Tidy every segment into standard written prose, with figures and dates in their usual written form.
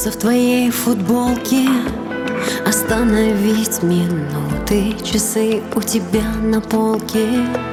Солнце в твоей футболке, остановить минуты, часы у тебя на полке.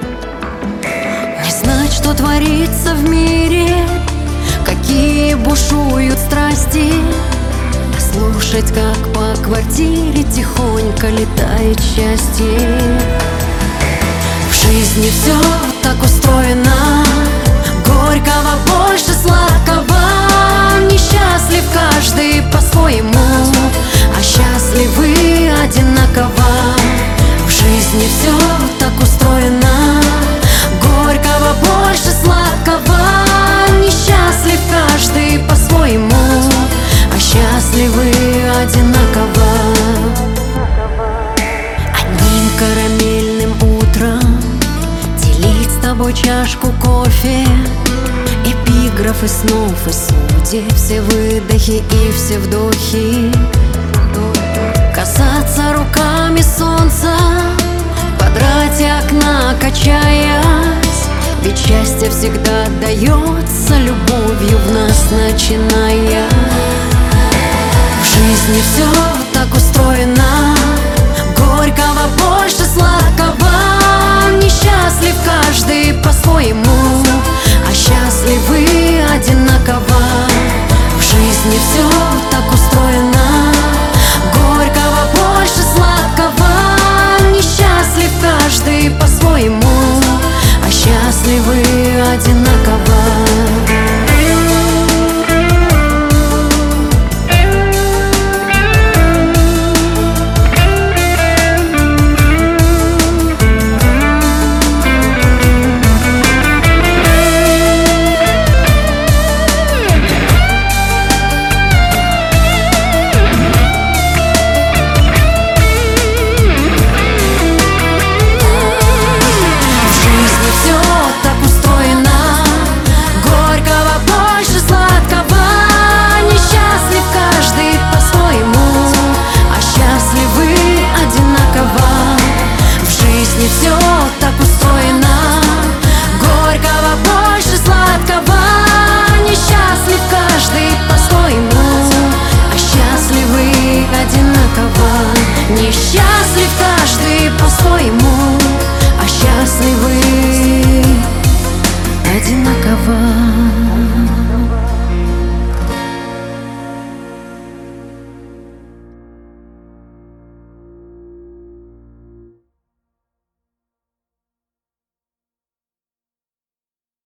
Не знать, что творится в мире, какие бушуют страсти, слушать, как по квартире тихонько летает счастье. В жизни все так устроено, горького больше сладкого. Несчастлив каждый по-своему, а счастливы одинаково. В жизни все так устроено, горького больше сладкого. Несчастлив каждый по-своему, а счастливы одинаково. Одним карамельным утром делить с тобой чашку кофе, эпиграфы снов и судеб, все выдохи и все вдохи. Касаться руками солнца, квадрате окна качаясь, ведь счастье всегда дается любовью в нас начиная. В жизни все так устроено, горького больше сладкого. Несчастлив каждый